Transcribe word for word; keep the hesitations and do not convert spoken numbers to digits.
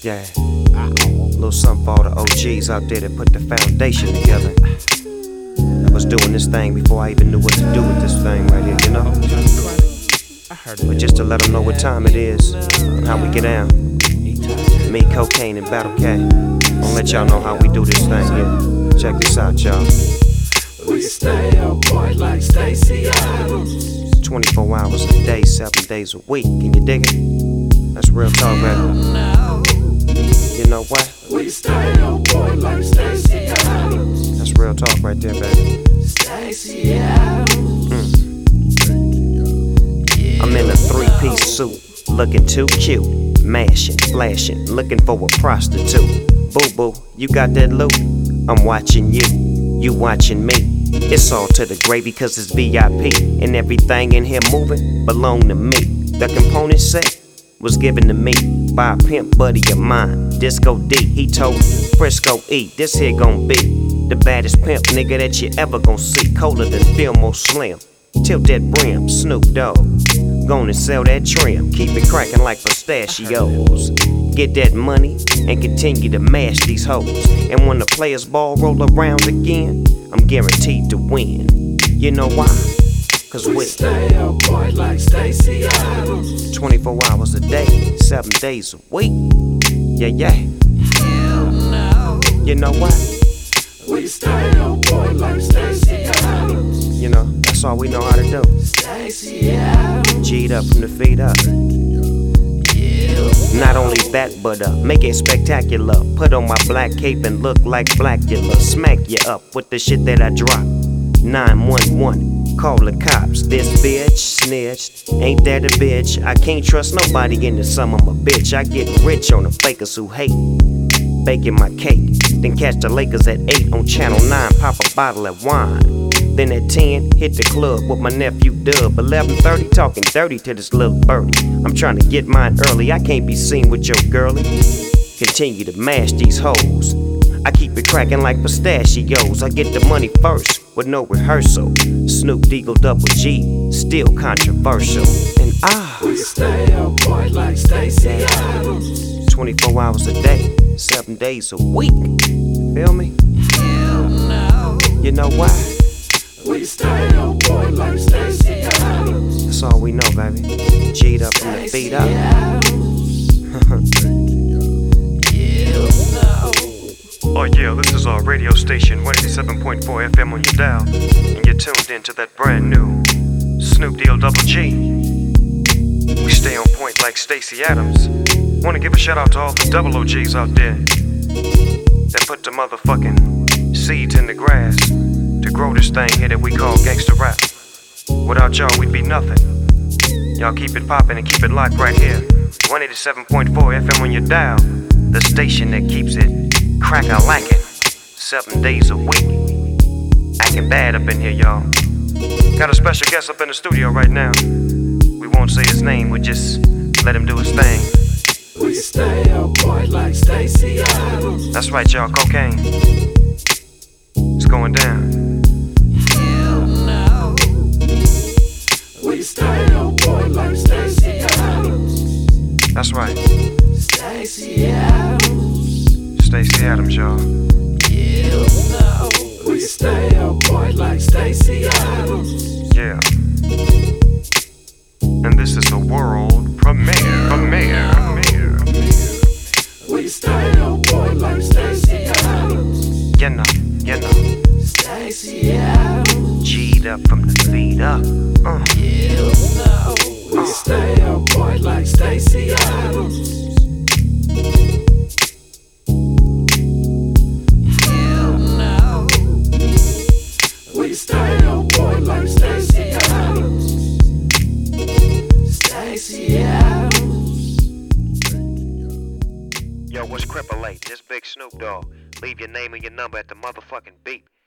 Yeah, little something for all the O Gs out there that put the foundation together. I was doing this thing before I even knew what to do with this thing right here, you know? But just to let them know what time it is and how we get down. Me, Cocaine, and Battle Cat. I'll let y'all know how we do this thing here. Check this out, y'all. We stay up boy like Stacey Adams. twenty-four hours a day, seven days a week. Can you dig it? That's real talk, man. You know what? We stay up boy like Stacey Adams. That's real talk right there, baby. Stacey Adams. Mm. I'm in a three-piece suit, looking too cute, mashing, flashing, looking for a prostitute. Boo-boo, you got that loot? I'm watching you, you watching me. It's all to the gravy cause it's V I P, and everything in here moving belong to me. The component set was given to me by a pimp buddy of mine, Disco D. He told Frisco E, this here gon' be the baddest pimp nigga that you ever gon' see. Colder than Fillmore Slim, tilt that brim, Snoop Dogg. Gonna sell that trim, keep it crackin' like pistachios. Get that money and continue to mash these hoes. And when the players ball roll around again, I'm guaranteed to win. You know why? Cause we, we stay up boy like Stacey Adams. twenty-four hours a day, seven days a week. Yeah, yeah. Hell no. You know what? We stay up boy like Stacey Adams. You know, that's all we know how to do. Stacey Adams. G'd up from the feet up. Not only that, but uh, make it spectacular. Put on my black cape and look like Blackula. Smack you up with the shit that I drop. nine one one, call the cops. This bitch snitched, ain't that a bitch? I can't trust nobody in the sum of my bitch. I get rich on the fakers who hate. Baking my cake, then catch the Lakers at eight on Channel nine. Pop a bottle of wine. Then at ten, hit the club with my nephew Dub. eleven thirty, talking dirty to this little birdie. I'm trying to get mine early, I can't be seen with your girlie. Continue to mash these hoes. I keep it cracking like pistachios. I get the money first, with no rehearsal. Snoop Deagle Double G, still controversial. And ah, we stay up boy like Stacey Adams. twenty-four hours a day, seven days a week. Feel me? Hell no. You know why? We stay up boy like Stacey Adams. That's all we know, baby. G'd up from the feet up. Oh yeah, this is our radio station, one eighty-seven point four F M on your dial, and you're tuned into that brand new Snoop Deal Double G. We stay on point like Stacey Adams. Wanna give a shout out to all the double O Gs out there that put the motherfucking seeds in the grass to grow this thing here that we call gangsta rap. Without y'all, we'd be nothing. Y'all keep it poppin' and keep it locked right here. one eighty-seven point four F M on your dial, the station that keeps it crack-a-lackin', seven days a week. Acting bad up in here, y'all. Got a special guest up in the studio right now. We won't say his name, we just let him do his thing. We stay up boy like Stacey Adams. That's right, y'all, Cocaine. It's going down. Hell no. We stay up boy like Stacey Adams. That's right. Stacey Adams. Stacey Adams, y'all. Hell no. We stay up boy like Stacey Adams. Yeah. And this is a world premiere. Premiere. Premiere. We stay up boy like Stacey Adams. You know, you know. Stacey Adams. G'd up from the feet up. Uh. Hell no. We stay up boy like Stacey Adams. Hell no. We stay up boy like Stacey Adams. Stacey Adams. Yo, what's Cripple Late? This Big Snoop Dogg. Leave your name and your number at the motherfucking beep.